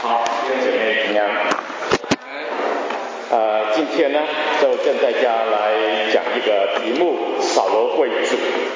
好，弟兄姐妹平安。今天呢，就跟大家来讲一个题目：扫罗贵族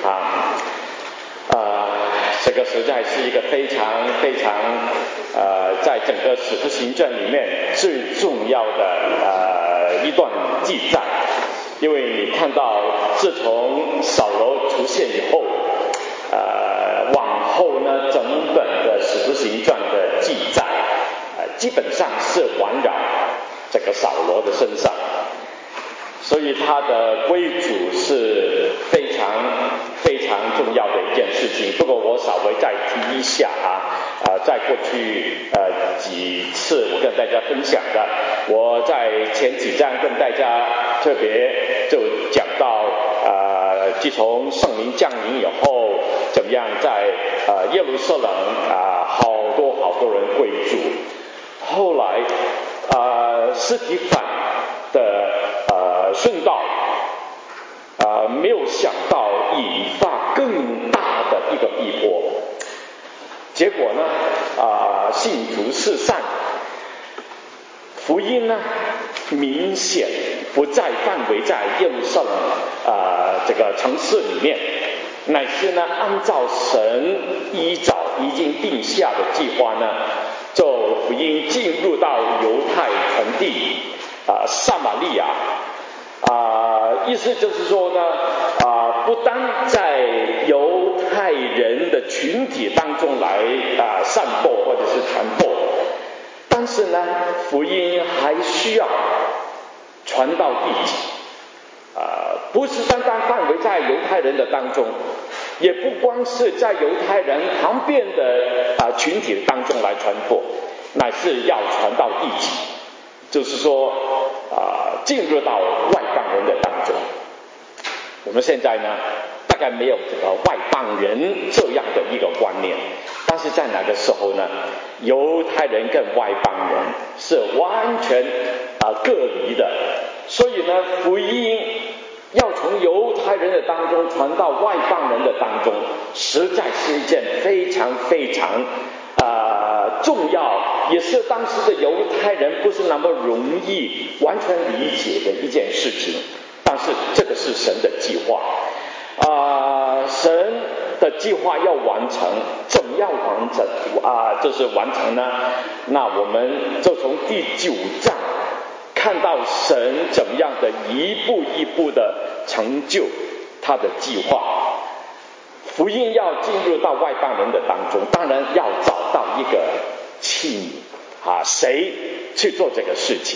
这个实在是一个非常在整个使徒行传里面最重要的一段记载，因为你看到自从扫罗出现以后，往后呢，整本的使徒行传的记载，基本上是环绕这个扫罗的身上，所以他的归主是非常重要的一件事情。不过我稍微再提一下在过去几次我跟大家分享的，我在前几章跟大家特别就讲到自从圣灵降临以后，怎么样在耶路撒冷好多人归主。后来司提反的殉道没有想到引发更大的一个逼迫，结果呢信徒四散，福音呢明显不再范围在耶路撒冷这个城市里面，乃是呢按照神依早已经定下的计划呢，就福音进入到犹太全地撒玛利亚意思就是说呢不单在犹太人的群体当中来散播或者是传播，但是呢福音还需要传到地极不是单单范围在犹太人的当中，也不光是在犹太人旁边的群体当中来传播，乃是要传到地极，就是说进入到外邦人的当中。我们现在呢大概没有这个外邦人这样的一个观念，但是在那个时候呢，犹太人跟外邦人是完全各离的，所以呢福音要从犹太人的当中传到外邦人的当中，实在是一件非常重要，也是当时的犹太人不是那么容易完全理解的一件事情。但是这个是神的计划神的计划要完成，怎么样完成就是完成呢？那我们就从第9章看到神怎么样的一步一步的成就他的计划。福音要进入到外邦人的当中，当然要找到一个器皿谁去做这个事情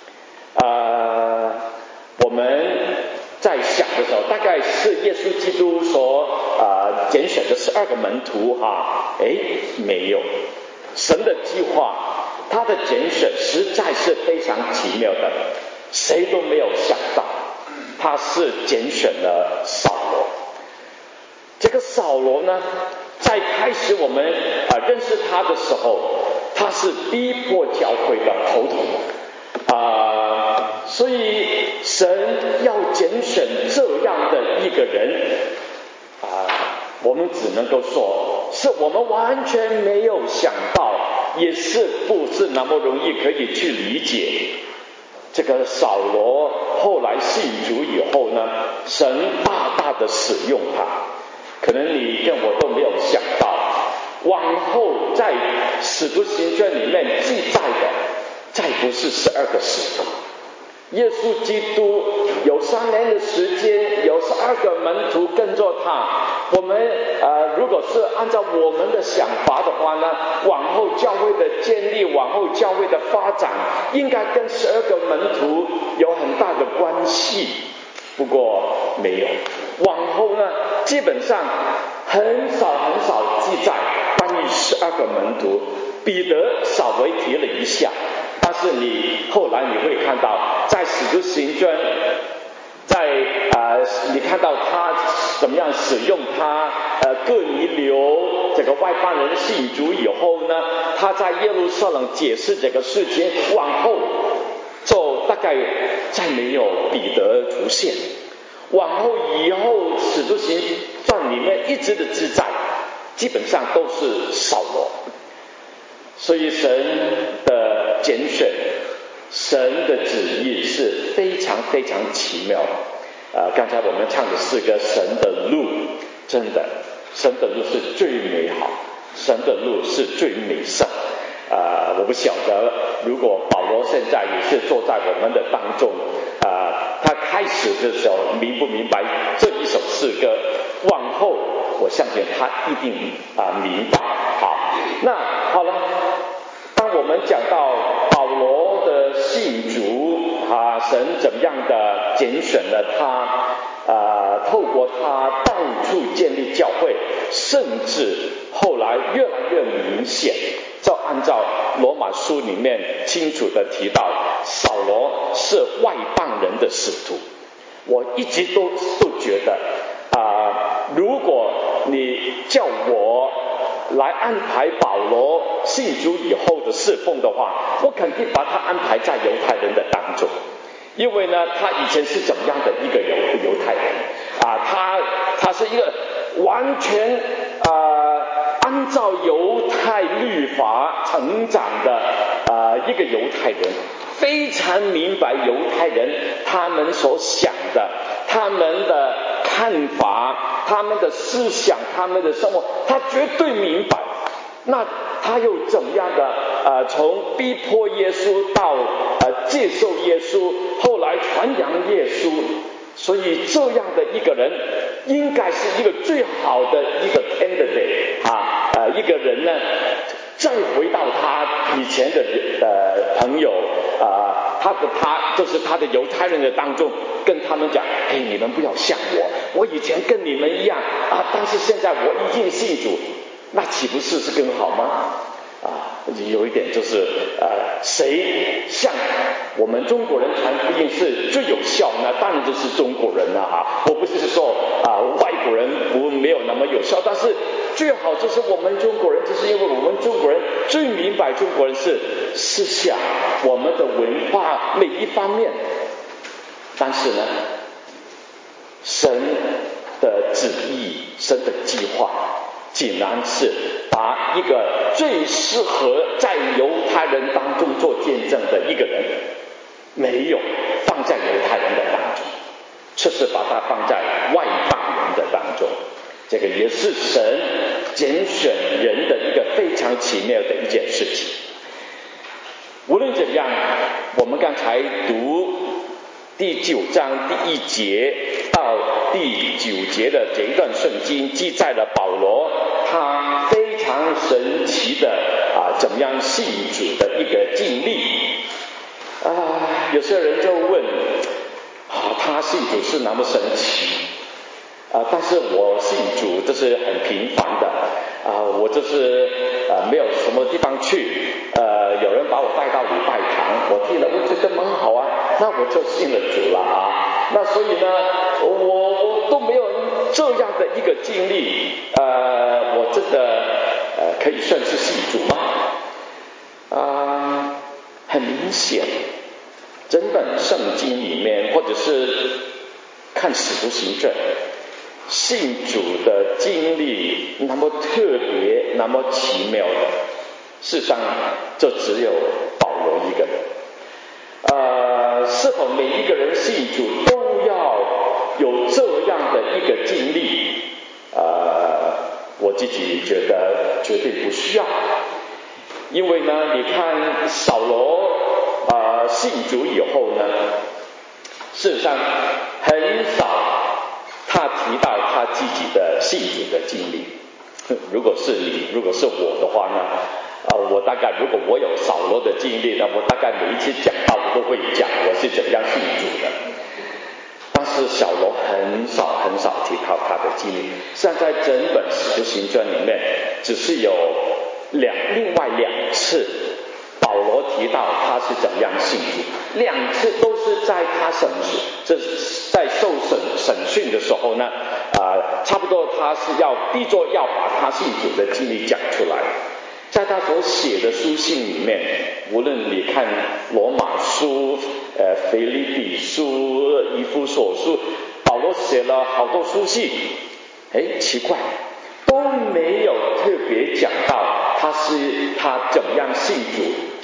我们在想的时候，大概是耶稣基督所拣选的12个门徒没有。神的计划他的拣选实在是非常奇妙的，谁都没有想到他是拣选了扫罗。这个扫罗呢，在开始我们认识他的时候，他是逼迫教会的头所以神要拣选这样的一个人我们只能够说是我们完全没有想到，也是不是那么容易可以去理解。这个扫罗后来信主以后呢，神大大的使用他，可能你跟我都没有想到，往后在使徒行传里面记载的再不是12个使徒，耶稣基督有3年的时间，有12个门徒跟着他。我们如果是按照我们的想法的话呢，往后教会的建立，往后教会的发展，应该跟12个门徒有很大的关系。不过没有，往后呢，基本上很少记载关于12个门徒。彼得稍微提了一下，但是后来你会看到，在使徒行传，在你看到他怎么样使用他各尼流这个外邦人信主以后呢，他在耶路撒冷解释这个事情，往后就大概再没有彼得出现，往后以后使徒行传里面一直的记载基本上都是扫罗。所以神的选，神的旨意是非常非常奇妙。刚才我们唱的诗歌，神的路，真的，神的路是最美好，神的路是最美善。我不晓得，如果保罗现在也是坐在我们的当中，他开始的时候明不明白这一首诗歌？往后我相信他一定明白。好，那好了，当我们讲到保罗的信主，神怎么样的拣选了他，透过他到处建立教会，甚至后来越来越明显。就按照罗马书里面清楚的提到，扫罗是外邦人的使徒。我一直都觉得如果你叫我来安排保罗信主以后的侍奉的话，我肯定把他安排在犹太人的当中。因为呢，他以前是怎么样的一个犹太人他是一个完全按照犹太律法成长的一个犹太人，非常明白犹太人他们所想的，他们的看法，他们的思想，他们的生活，他绝对明白。那他又怎么样的从逼迫耶稣到接受耶稣，后来传扬耶稣，所以这样的一个人应该是一个最好的一个 candidate 一个人呢，再回到他以前的朋友他就是他的犹太人的当中，跟他们讲，你们不要像我以前跟你们一样但是现在我已经信主，那岂不是更好吗？有一点就是谁像我们中国人传福音是最有效呢？当然就是中国人了我不是说外国人没有那么有效，但是最好就是我们中国人，就是因为我们中国人最明白中国人是思想，我们的文化每一方面。但是呢，神的旨意，神的计划竟然是把一个最适合在犹太人当中做见证的一个人，没有放在犹太人的当中，却是把他放在外邦人的当中。这个也是神拣选人的一个非常奇妙的一件事情。无论怎样，我们刚才读第9章第1节到第9节的这一段圣经，记载了保罗他非常神奇的怎么样信主的一个经历。有些人就问他信主是那么神奇但是我信主这是很平凡的我就是没有什么地方去有人把我带到礼拜堂，我听了我觉得蛮好那我就信了主了那所以呢我都没有这样的一个经历我真的可以算是信主吗？很明显，整本圣经里面或者是看使徒行传，信主的经历那么特别那么奇妙的，事实上就只有保罗一个人。是否每一个人信主都要有这样的一个经历？我自己觉得绝对不需要。因为呢，你看扫罗信主以后呢，事实上很少他提到他自己的信主的经历。如果是你，如果是我的话呢我大概如果我有扫罗的经历呢，我大概每一次讲到我都会讲我是怎样信主的。但是扫罗很少提到他的经历，像在整本使徒行传里面只是有另外2次保罗提到他是怎样信主，2次都是在他在受审讯的时候呢差不多他是逼着要把他信主的经历讲出来。在他所写的书信里面，无论你看罗马书腓立比书、以弗所书，保罗写了好多书信，奇怪，都没有特别讲到他怎么样信主，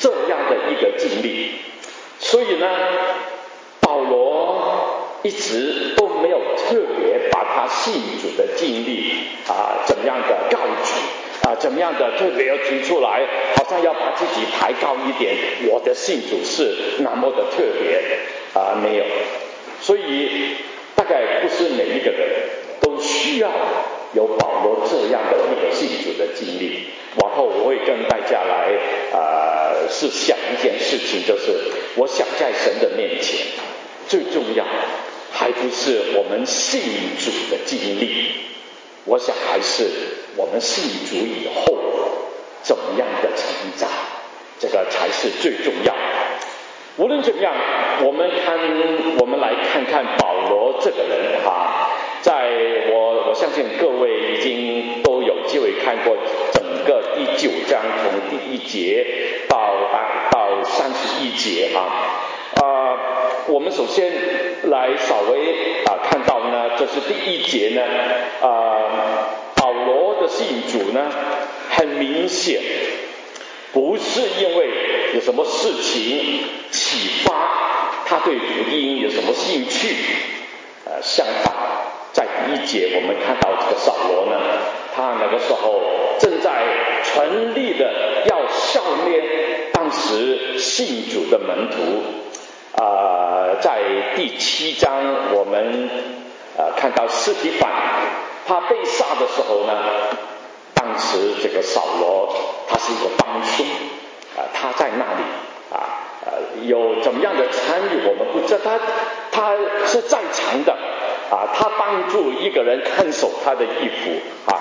这样的一个经历。所以呢，保罗一直都没有特别把他信主的经历怎么样的告举怎么样的特别要提出来，好像要把自己抬高一点，我的信主是那么的特别没有。所以大概不是每一个人都需要有保罗这样的一个信主的经历。往后我会跟大家来是想一件事情，就是我想在神的面前最重要还不是我们信主的经历，我想还是我们信主以后怎么样的成长，这个才是最重要的。无论怎么样，我们来看看保罗这个人在我相信各位已经都有机会看过整个第9章，从第1节到31节我们首先来稍微看到呢，这是第1节呢，保罗的信主呢，很明显不是因为有什么事情启发他对福音有什么兴趣，相反，在第1节我们看到这个扫罗呢，他那个时候正在全力的要消灭当时信主的门徒。在第7章我们看到司提反他被杀的时候呢，当时这个扫罗他是一个帮凶他在那里有怎么样的参与我们不知道，他是在场的他帮助一个人看守他的衣服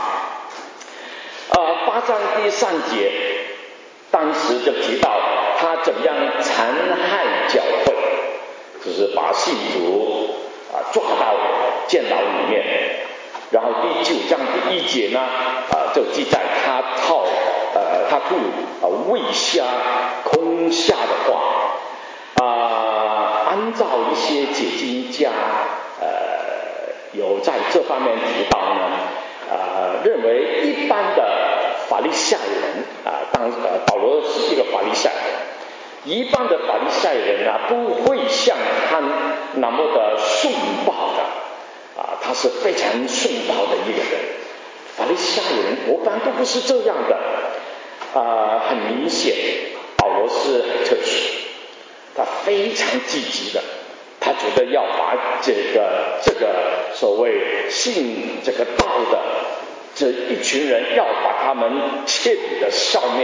8章第3节当时就提到他怎么样残害教会，就是把信徒抓到监牢里面。然后第9章第1节呢就记载他吐喂虾空下的话按照一些解经家有在这方面提到呢认为一般的法利赛人保罗是一个法利赛人，一般的法利赛人不会像他那么的顺暴的他是非常顺暴的一个人。法利赛人多半都不是这样的很明显保罗是很特殊，他非常积极的，他觉得要把这个所谓信这个道的这一群人要把他们彻底的消灭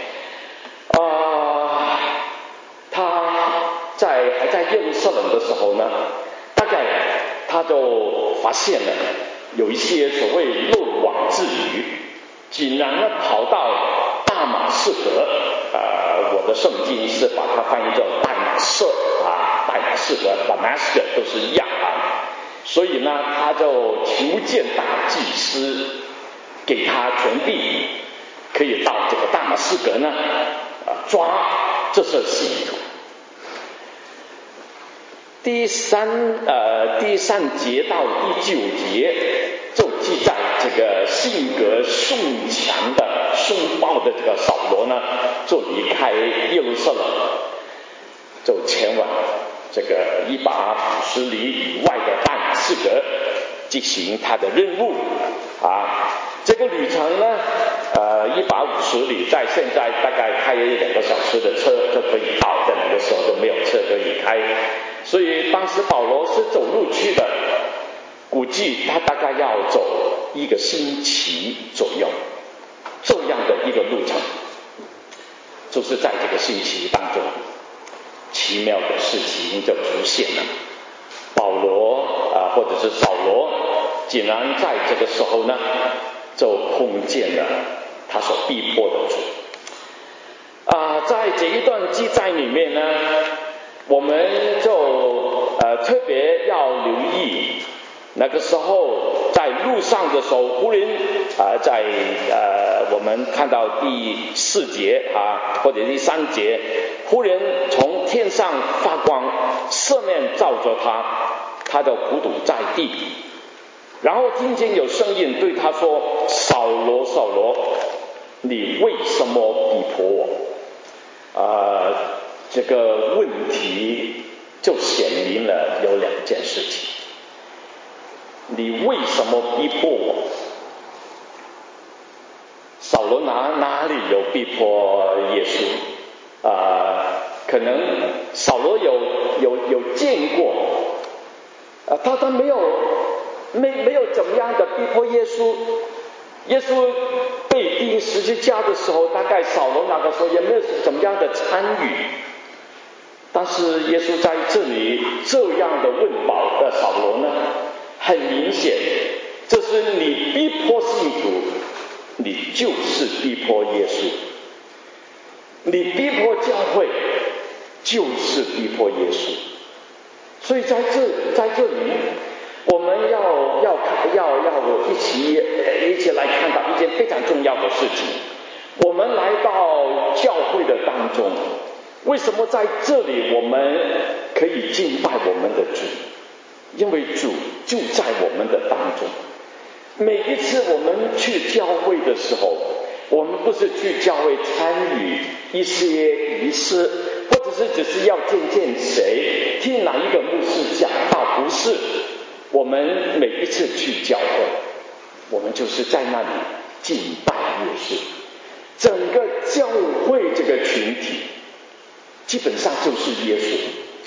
他还在耶路撒冷的时候呢，大概他就发现了有一些所谓漏网之鱼，竟然呢跑到大马士革我的圣经是把它翻译成大马士革 Damascus 都是一样所以呢他就求见大祭司，给他权柄可以到这个大马士革呢抓这些信徒。第3节到第9节就记载这个性格凶强的凶暴的这个扫罗呢，就离开耶路撒冷，就前往这个150里以外的大马士革进行他的任务这个旅程呢150里在现在大概开2个小时的车就可以到，在那个时候就没有车可以开，所以当时保罗是走路去的，估计他大概要走1个星期左右这样的一个路程。就是在这个星期当中，奇妙的事情就出现了，保罗或者是扫罗竟然在这个时候呢就碰见了他所逼迫的主在这一段记载里面呢，我们就特别要留意那个时候在路上的时候，忽然在我们看到第4节或者第3节，忽然从天上发光，四面照着他就扑倒在地，然后听见有声音对他说：扫罗扫罗，你为什么逼迫我这个问题就显明了有两件事情：你为什么逼迫我？扫罗哪里有逼迫耶稣？可能扫罗有见过，他没有怎么样的逼迫耶稣。耶稣被钉十字架的时候，大概扫罗那个时候也没有怎么样的参与。但是耶稣在这里这样的问扫罗呢，很明显，这是你逼迫信徒，你就是逼迫耶稣；你逼迫教会，就是逼迫耶稣。所以在这里，我们要一起来看到一件非常重要的事情。我们来到教会的当中，为什么在这里我们可以敬拜我们的主？因为主就在我们的当中。每一次我们去教会的时候，我们不是去教会参与一些仪式，或者是只是要见谁，听哪一个牧师讲道，不是。我们每一次去教会，我们就是在那里敬拜耶稣。整个教会这个群体基本上就是耶稣。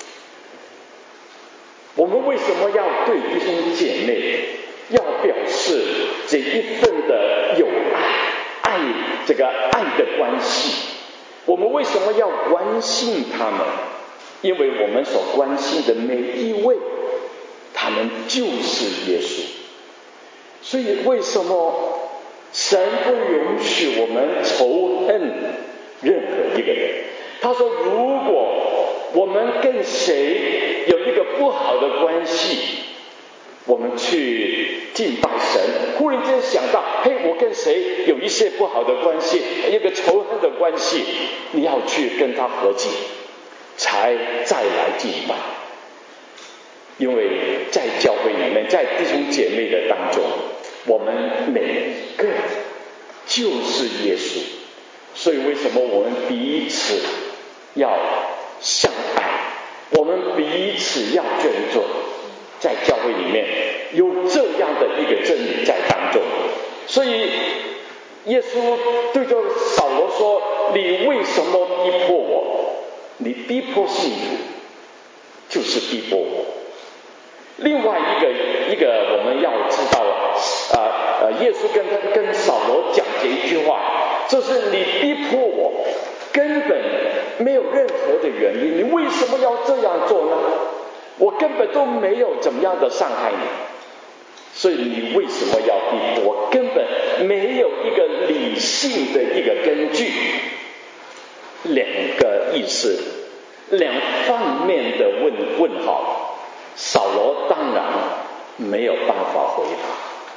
我们为什么要对弟兄姐妹要表示这一份的友爱的关系？我们为什么要关心他们？因为我们所关心的每一位，他们就是耶稣。所以为什么神不允许我们仇恨任何一个人？他说，如果我们跟谁有一个不好的关系，我们去敬拜神，忽然间想到，我跟谁有一些不好的关系，一个仇恨的关系，你要去跟他和解，才再来敬拜。因为在教会里面，在弟兄姐妹的当中，我们每一个就是耶稣。所以为什么我们彼此要相爱，我们彼此要尊重？在教会里面有这样的一个真理在当中。所以耶稣对着扫罗说，你为什么逼迫我？你逼迫信徒，就是逼迫我。另外一个我们要知道，耶稣跟扫罗讲这一句话，就是你逼迫我根本没有任何的原因，你为什么要这样做呢？我根本都没有怎么样的伤害你，所以你为什么要逼迫我？根本没有一个理性的一个根据。两个意思，两方面的问号，扫罗当然没有办法回答。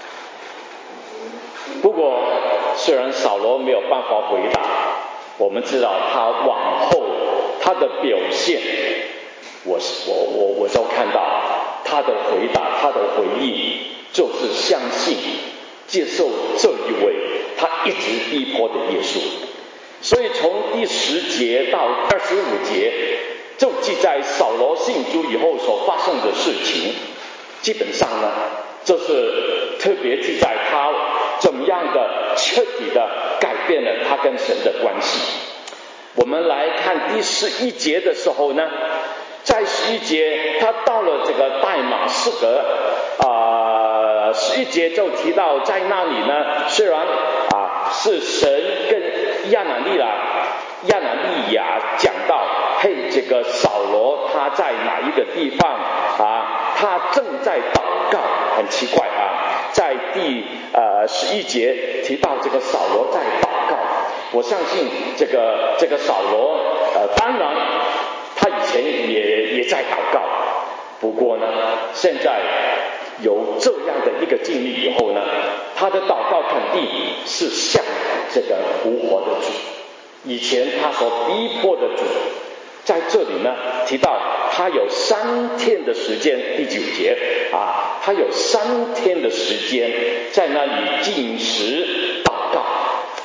不过虽然扫罗没有办法回答，我们知道他往后他的表现，我都看到他的回答，他的回应就是相信接受这一位他一直逼迫的耶稣。所以从第10节到25节就记载扫罗信主以后所发生的事情。基本上呢，这是特别记载他怎么样的彻底的改变了他跟神的关系。我们来看第11节的时候呢，在11节他到了这个代马士革，11节就提到在那里呢，虽然是神跟亚拿利亚讲到，这个扫罗他在哪一个地方他正在祷告。很奇怪在第11节提到这个扫罗在祷告。我相信这个扫罗当然他以前也在祷告，不过呢，现在有这样的一个经历以后呢，他的祷告肯定是向这个复活的主。以前他所逼迫的主，在这里呢提到他有3天的时间，第9节他有3天的时间在那里禁食祷告。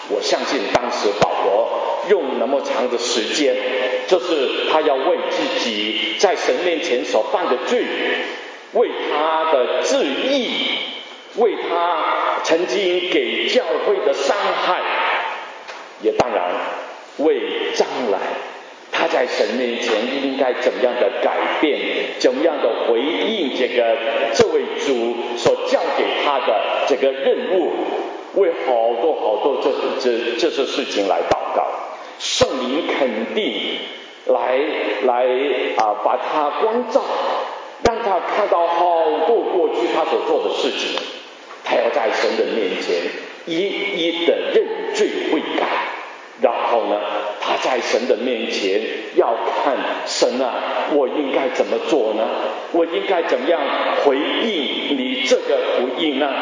我相信当时保罗用那么长的时间，就是他要为自己在神面前所犯的罪，为他的自义，为他曾经给教会的伤害，也当然为将来他在神面前应该怎么样的改变，怎么样的回应这位主所交给他的这个任务，为好多这些事情来祷告。圣灵肯定把他光照，让他看到好多过去他所做的事情，他要在神的面前一一的认罪悔改，然后呢，他在神的面前要看神啊，我应该怎么做呢？我应该怎么样回应你这个福音呢？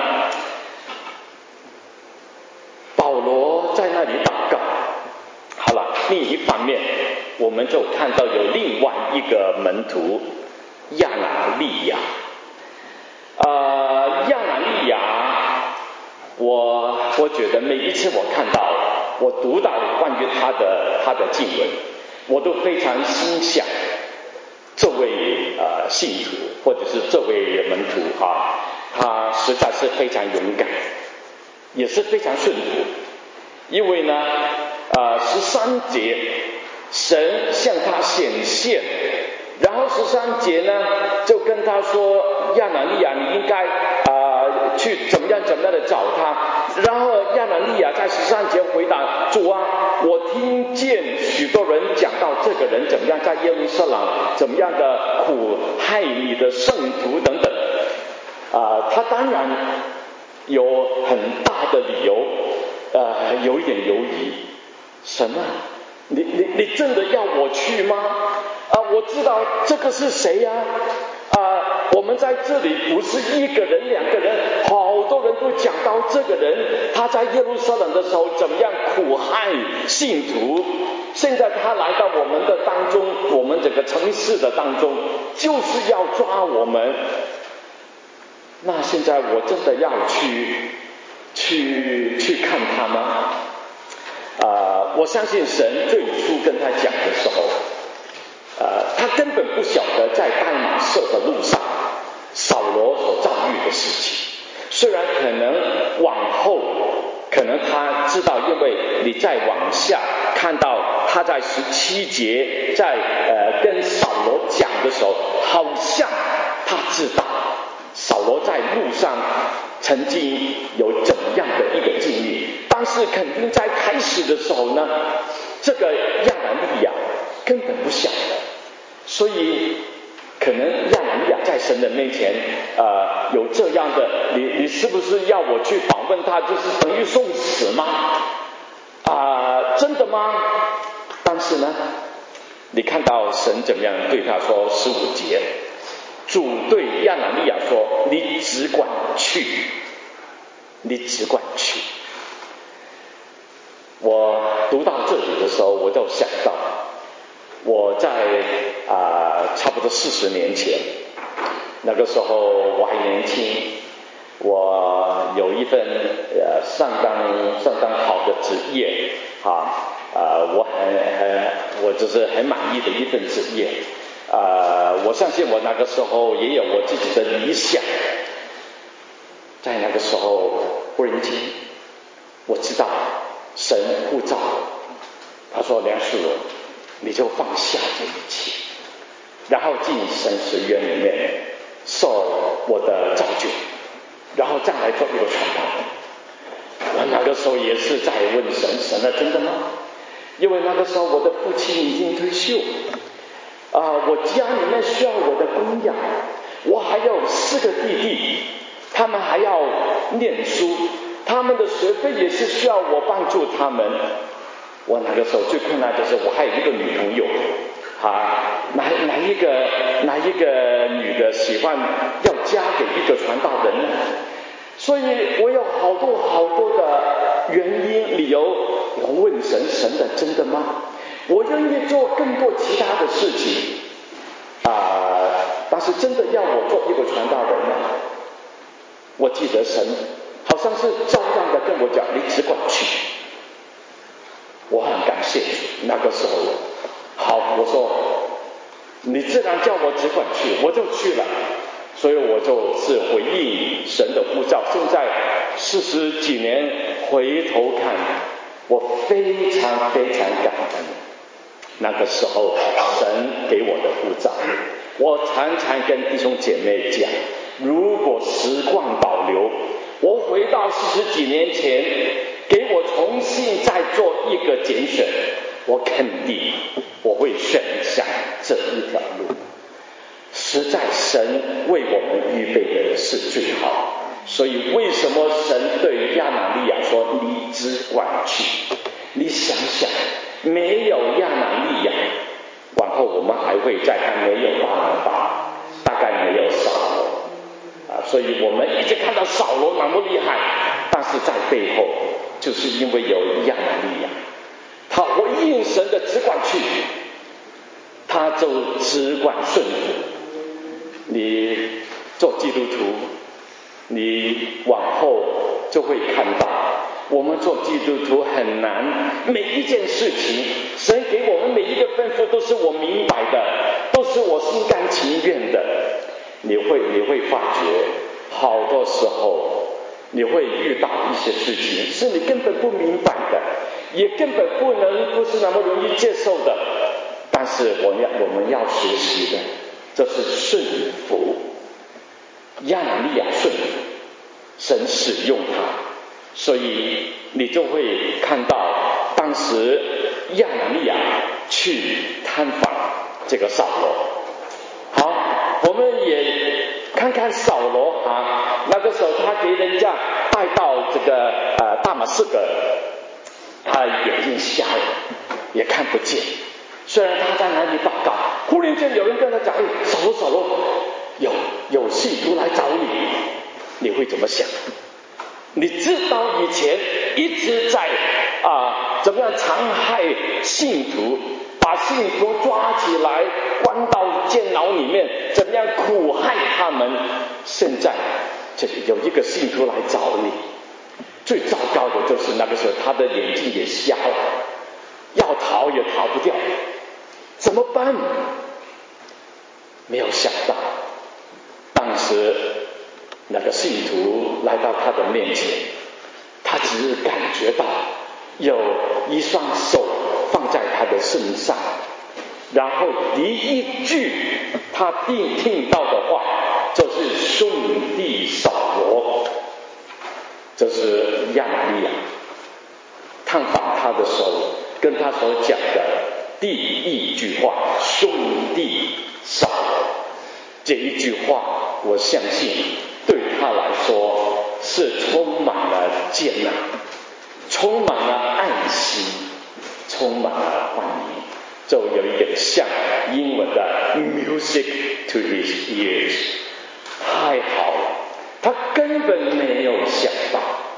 保罗在那里祷告。好了，另一方面我们就看到有另外一个门徒亚拿利亚。亚拿利亚，我觉得每一次我读到关于他的经文，我都非常欣赏这位信徒或者是这位门徒他实在是非常勇敢，也是非常顺服。因为呢13节神向他显现，然后13节呢就跟他说，亚拿利亚你应该去怎么样的找他。然后亚拿利亚在13节回答，主啊，我听见许多人讲到这个人怎么样在耶路撒冷怎么样的苦害你的圣徒等等。他当然有很大的理由有一点犹疑，神啊，你真的要我去吗？我知道这个是谁呀？我们在这里不是一个人两个人，好多人都讲到这个人，他在耶路撒冷的时候怎么样苦害信徒，现在他来到我们的当中，我们整个城市的当中，就是要抓我们。那现在我真的要去看他吗？我相信神最初跟他讲的时候，他根本不晓得在大马色的路上扫罗所遭遇的事情。虽然可能往后可能他知道，因为你再往下看到他在17节在跟扫罗讲的时候，好像他知道扫罗在路上曾经有怎么样的一个经历，但是肯定在开始的时候呢，这个亚拿利亚根本不晓得，所以可能亚拿利亚在神的面前有这样的，你是不是要我去访问他，就是等于送死吗？真的吗？但是呢，你看到神怎么样对他说，15节，主对亚拿利亚说，你只管去，你只管去。我读到这里的时候，我就想到我在差不多40年前，那个时候我还年轻，我有一份相当好的职业我就是很满意的一份职业。我相信我那个时候也有我自己的理想。在那个时候忽然间我知道神呼召，他说梁世荣，你就放下这一切，然后进神学院里面受我的造就，然后再来做一个传道。我那个时候也是在问神，神啊，真的吗？因为那个时候我的父亲已经退休，我家里面需要我的供养，我还有4个弟弟，他们还要念书，他们的学费也是需要我帮助他们。我那个时候最困难的是我还有一个女朋友哪一个女的喜欢要嫁给一个传道人呢？所以我有好多的原因理由，我问神，神的真的吗？我愿意做更多其他的事情但是真的要我做一个传道人吗？我记得神好像是照样的跟我讲，你只管去， 那个时候，好，我说你自然叫我只管去，我就去了。所以我就是回应神的呼召。现在40几年回头看，我非常非常感恩那个时候神给我的呼召。我常常跟弟兄姐妹讲，如果时光倒流，我回到40几年前，给我重新再做一个拣选，我肯定我会选择这一条路。实在神为我们预备的是最好，所以为什么神对亚拿利亚说你只管去？你想想，没有亚拿利亚，往后我们还会再看没有巴拿巴，大概没有扫罗所以我们一直看到扫罗那么厉害，但是在背后就是因为有亚拿利亚，他回应神的只管去，他就只管顺服。你做基督徒，你往后就会看到，我们做基督徒很难，每一件事情神给我们每一个吩咐都是我明白的，都是我心甘情愿的。你会发觉好多时候你会遇到一些事情是你根本不明白的，也根本不是那么容易接受的，但是我们要学习的这是顺服。亚拿利亚顺服，神使用他，所以你就会看到当时亚拿利亚去探访这个扫罗。好，我们也看看扫罗那个时候他给人家带到这个大马士革，他眼睛瞎了，也看不见。虽然他在哪里祷告，忽然间有人跟他讲，扫罗，有信徒来找你，你会怎么想？你知道以前一直在怎么样残害信徒，把信徒抓起来关到监牢里面，怎么样苦害他们。现在这里有一个信徒来找你，最糟糕的就是那个时候他的眼睛也瞎了，要逃也逃不掉，怎么办？没有想到当时那个信徒来到他的面前，他只感觉到有一双手放在他的身上，然后第一句他听到的话就是兄弟扫罗。这是亚拿利亚探访他的时候跟他所讲的第一句话，兄弟扫罗。这一句话我相信对他来说是充满了接纳，充满了爱心，充满了欢迎，就有一点像英文的 music to his ears。 太好了，他根本没有想到。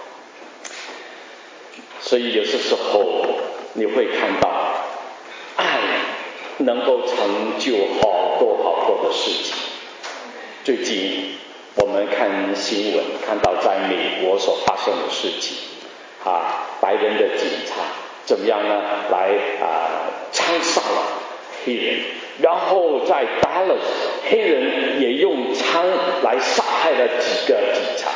所以有些时候你会看到爱能够成就好多好多的事情。最近我们看新闻看到在美国所发生的事情白人的警察怎么样呢，来枪杀了黑人，然后在 Dallas 黑人也用枪来杀害了几个警察。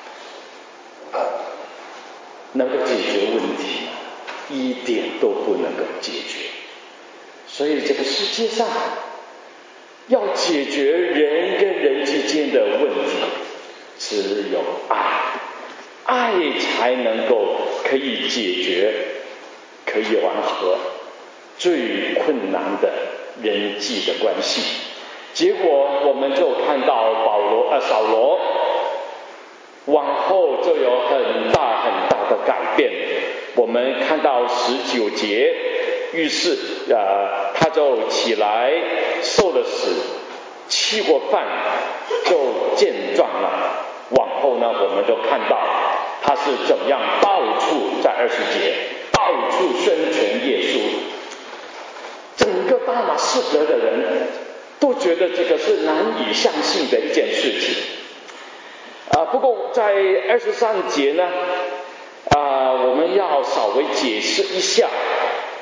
能够解决问题吗？一点都不能够解决。所以这个世界上要解决人跟人之间的问题，只有爱才能够可以解决，可以缓和最困难的人际的关系。结果我们就看到扫罗往后就有很大很大的改变。我们看到19节，于是他就起来受了死，吃过饭就健壮了。往后呢，我们就看到他是怎么样到处在20节到处宣传耶稣，整个大马士革的人都觉得这个是难以相信的一件事情。不过在23节呢我们要稍微解释一下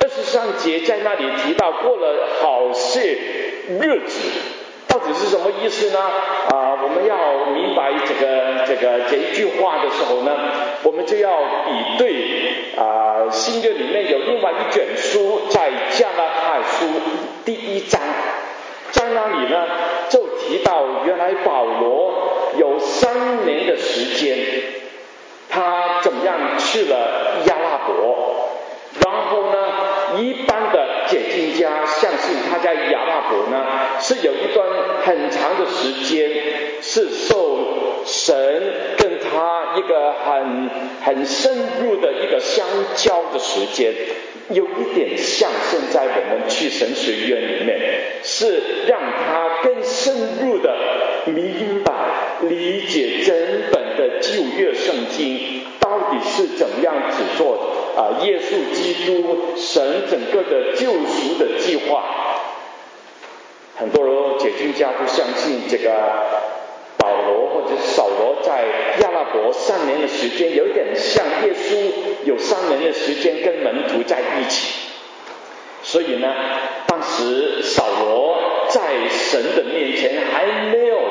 23节在那里提到过了好些日子，到底是什么意思呢？我们要明白这一句话的时候呢，我们就要比对新约里面有另外一卷书，在加拉太书第1章，在那里呢就提到原来保罗有3年的时间，他怎么样去了亚拉伯，然后呢一般的解经家相信他在亚拉伯呢是有一段很长的时间是受神跟他一个很深入的一个相交的时间，有一点像现在我们去神学院里面，是让他更深入的明白理解整本的旧约圣经到底是怎么样子做耶稣基督神整个的救赎的计划。很多人解经家都相信这个保罗或者扫罗在亚拉伯3年的时间，有点像耶稣有3年的时间跟门徒在一起。所以呢，当时扫罗在神的面前还没有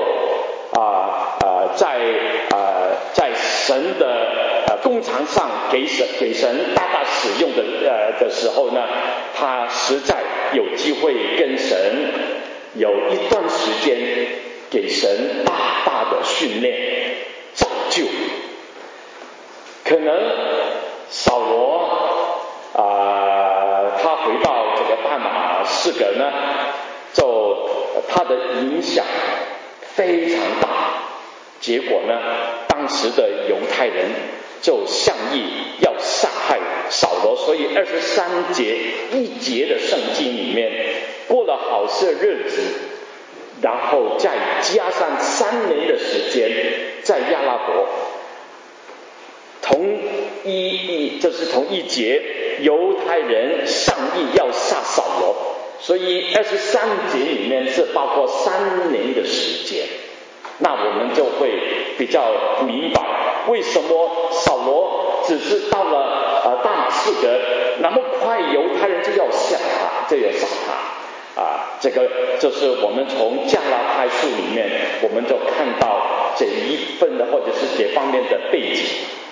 在神的工厂上给神大大使用的时候呢，他实在有机会跟神有一段时间给神大大的训练造就。可能扫罗他回到这个大马士革呢，就他的影响非常大，结果呢当时的犹太人就商议要杀害扫罗，所以23节1节的圣经里面过了好些日子，然后再加上3年的时间在亚拉伯，就是同一节犹太人商议要杀扫罗，所以23节里面是包括3年的时间。那我们就会比较明白为什么扫罗只是到了大马士革那么快犹太人就要杀他，这个就是我们从加拉太书里面我们就看到这一份的或者是这方面的背景。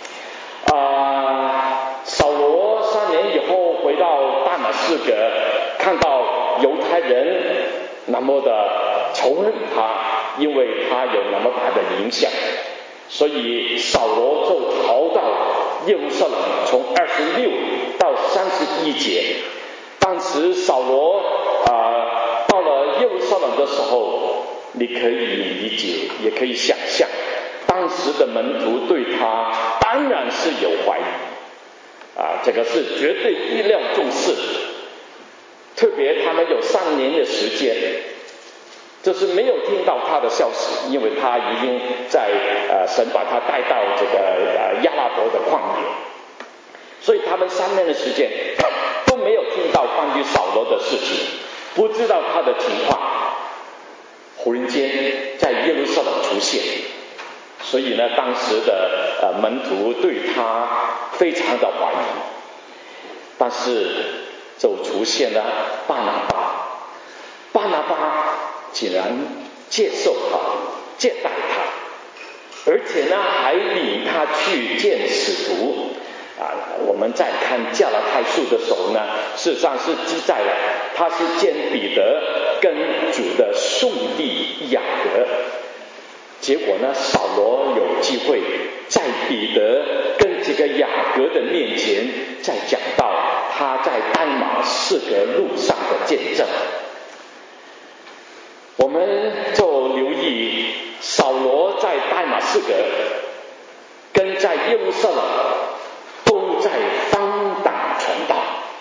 扫罗3年以后回到大马士革，看到犹太人那么的仇恨他，因为他有那么大的影响，所以扫罗就逃到耶路撒冷，从26到31节。当时扫罗到了耶路撒冷的时候，你可以理解也可以想象，当时的门徒对他当然是有怀疑这个是绝对意料中事，特别他们有3年的时间就是没有听到他的消息，因为他已经在神把他带到这个亚拉伯的旷野，所以他们3年的时间都没有听到关于扫罗的事情，不知道他的情况，忽然间在耶路撒冷出现，所以呢当时的门徒对他非常的怀疑，但是就出现了巴拿巴竟然接受他，接待他，而且呢还领他去见使徒我们在看加拉太书的时候呢，事实上是记载了他是见彼得跟主的兄弟雅各，结果呢扫罗有机会在彼得跟这个雅各的面前再讲到他在大马士革路上的见证。我们就留意扫罗在大马士革跟在耶路撒冷都在方党传道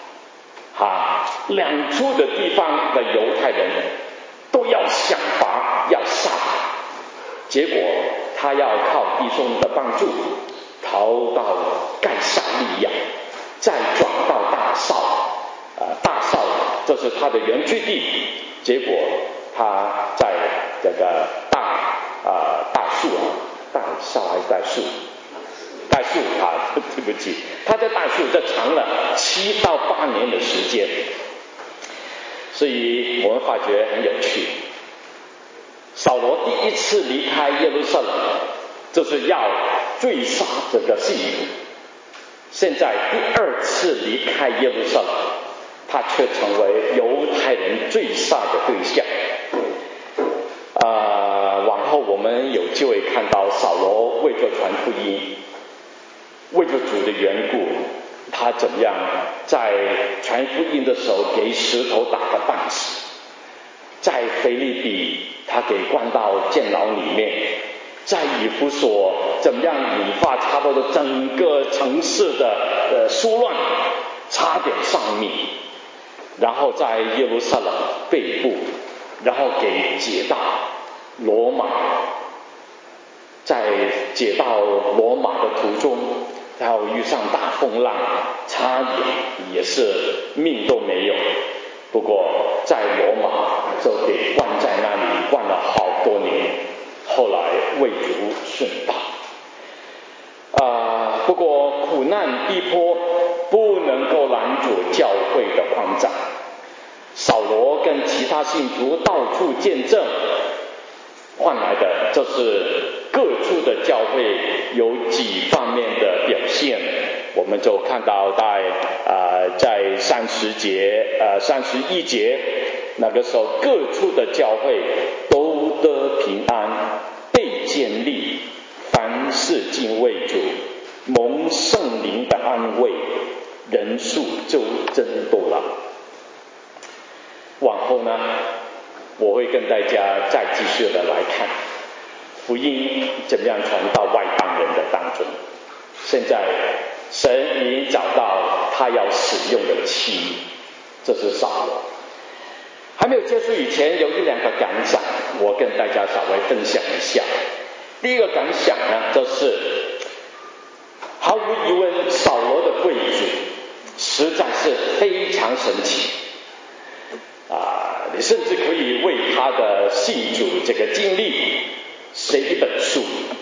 两处的地方的犹太人都要想法要杀他，结果他要靠弟兄的帮助逃到盖撒利亚，再转到大扫这是他的原居地，结果他在这个大树大代数对不起，他在代数这长了7到8年的时间，所以我们发觉很有趣。扫罗第一次离开耶路撒冷，就是要追杀这个信徒。现在第2次离开耶路撒冷，他却成为犹太人追杀的对象。往后我们有机会看到扫罗为着传福音，为着主的缘故，他怎么样在传福音的时候给石头打个半死，在腓立比他给关到监牢里面，在以弗所怎么样引发差不多整个城市的疏乱，差点丧命，然后在耶路撒冷被捕，然后给解到罗马，在解到罗马的途中，然后遇上大风浪，差点也是命都没有。不过在罗马就给关在那里，关了好多年，后来为主殉道。不过苦难逼迫不能够拦阻教会的扩展。扫罗跟其他信徒到处见证，换来的就是各处的教会有几方面的表现。我们就看到在31节那个时候，各处的教会都得平安，被建立，凡事敬畏主，蒙圣灵的安慰，人数就增多了。往后呢，我会跟大家再继续的来看福音怎么样传到外邦人的当中。现在神已经找到他要使用的器皿，这是扫罗。还没有结束以前，有1-2个感想，我跟大家稍微分享一下。第一个感想呢，就是毫无疑问，扫罗的贵族实在是非常神奇。你甚至可以为他的信主这个经历写一本书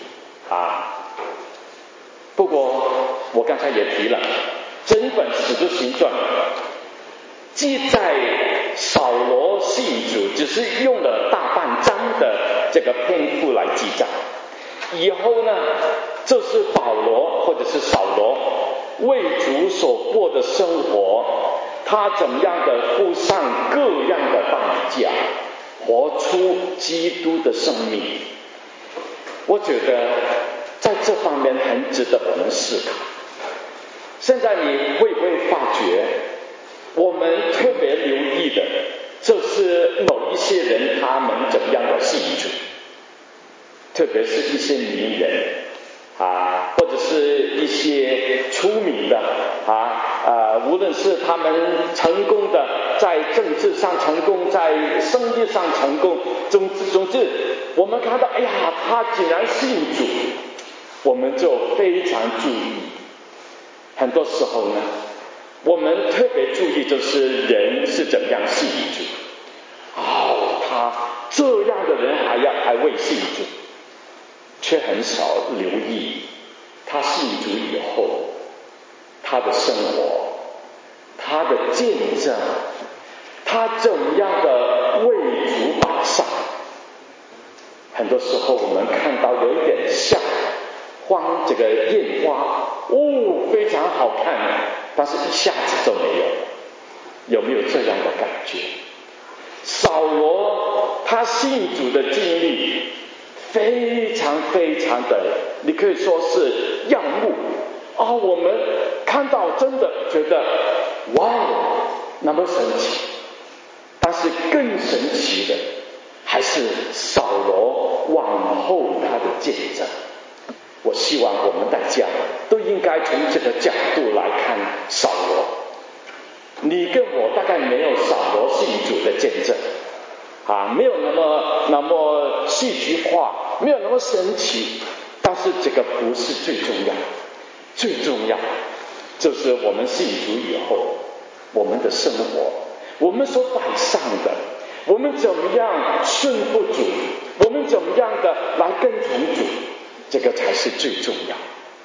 不过我刚才也提了，整本使徒行传记载扫罗信主只是用了大半章的这个篇幅来记载，以后呢，这是保罗或者是扫罗为主所过的生活，他怎么样的付上各样的代价，活出基督的生命。我觉得在这方面很值得我们思考。现在你会不会发觉，我们特别留意的就是某一些人他们怎么样的信主，特别是一些名人或者是一些出名的无论是他们成功的在政治上成功，在生意上成功，总之我们看到他竟然信主，我们就非常注意。很多时候呢，我们特别注意就是人是怎么样信主，他这样的人还未信主，却很少留意他信主以后他的生活，他的见证，他怎么样的为主摆上。很多时候我们看到有一点像这个艳花，非常好看，但是一下子就没有。有没有这样的感觉？扫罗他信主的经历非常非常的，你可以说是耀目我们看到真的觉得那么神奇。但是更神奇的还是扫罗往后他的见证。我希望我们大家都应该从这个角度来看扫罗。你跟我大概没有扫罗信主的见证没有那么戏剧化，没有那么神奇，但是这个不是最重要。最重要就是我们信主以后，我们的生活，我们所摆上的，我们怎么样顺服主，我们怎么样的来跟从主，这个才是最重要。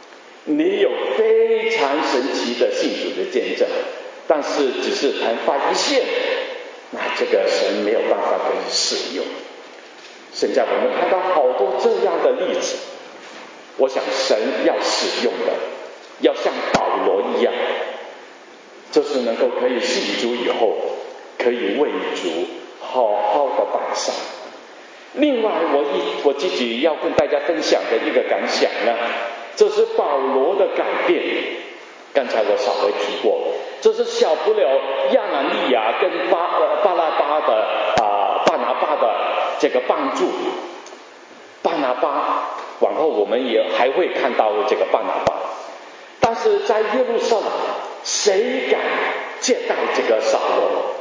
你有非常神奇的信主的见证，但是只是昙花一现，那这个神没有办法给你使用。现在我们看到好多这样的例子，我想神要使用的，要像保罗一样，就是能够可以信主以后，可以为主好好的摆上。另外我自己要跟大家分享的一个感想呢，这是保罗的改变。刚才我稍微提过，这是小不了亚拿尼亚跟巴拿巴的这个帮助。巴拿巴往后我们也还会看到这个巴拿巴，但是在耶路撒冷，谁敢接待这个扫罗？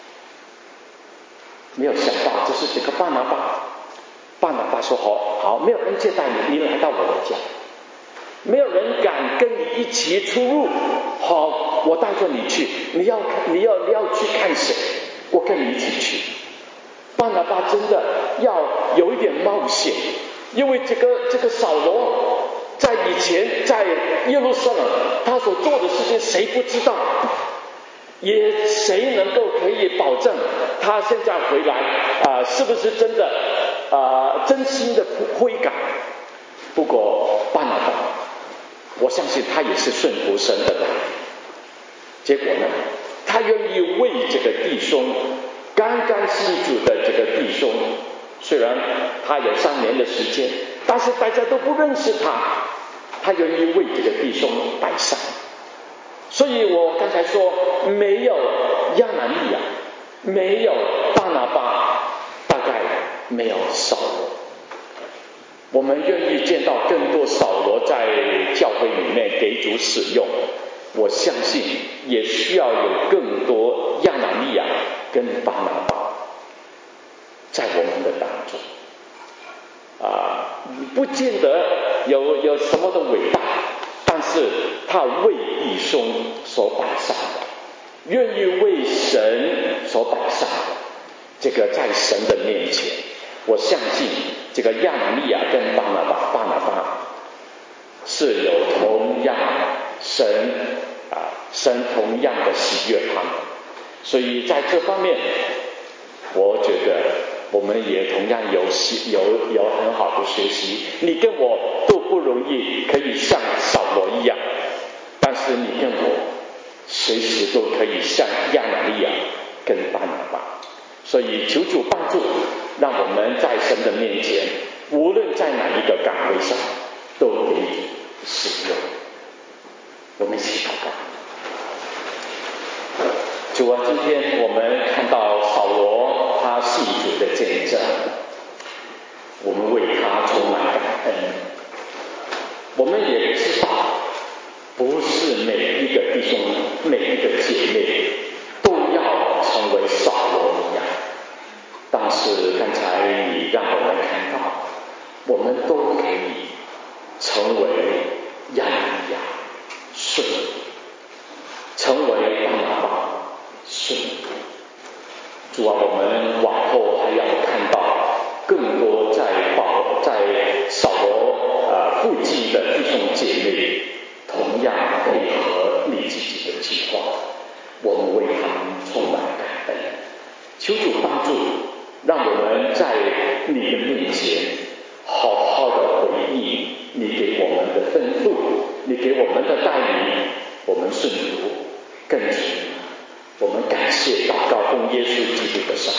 没有想到这是这个巴拿巴。巴拿巴说好，没有人接待你，你来到我的家。没有人敢跟你一起出入，好，我带着你去，你要去看谁，我跟你一起去。巴拿巴真的要有一点冒险，因为这个扫罗在以前在耶路撒冷他所做的事情谁不知道，也谁能够可以保证他现在回来是不是真的真心的悔改。不过巴拿巴，我相信他也是顺服神的带领。结果呢，他愿意为这个弟兄刚刚信主的这个弟兄，虽然他有3年的时间，但是大家都不认识他愿意为这个弟兄摆上。所以我刚才说，没有亚拿尼亚，没有巴拿巴，大概没有扫罗。我们愿意见到更多扫罗在教会里面给主使用，我相信也需要有更多亚拿尼亚跟巴拿巴在我们的当中。不见得有什么的伟大，但是他为弟兄所摆上的，愿意为神所摆上的，这个在神的面前，我相信这个亚拿尼亚跟巴拿巴是有同样神同样的喜悦他们。所以在这方面，我觉得我们也同样有很好的学习。你跟我都不容易可以像扫罗一样，但是你跟我随时都可以像亚拿尼亚跟巴拿巴。所以求主帮助，让我们在神的面前，无论在哪一个岗位上，都可以使用。我们一起祷告。主啊，今天我们看到扫罗他信主的见证，我们为他充满感恩。我们也知道，不是每一个弟兄每一个姐妹都要成为扫罗一样，但是刚才你让我们看到，我们都可以成为亚拿尼亚顺服，成为巴拿巴顺服。主啊，我们往后还要看到更多在扫罗附近的弟兄姐妹同样配合你自己的计划，我们为他们充满感恩。求主帮助，让我们在你的面前好好的回应你给我们的吩咐，你给我们的带领，我们顺服跟随。我们感谢祷告奉耶稣基督的圣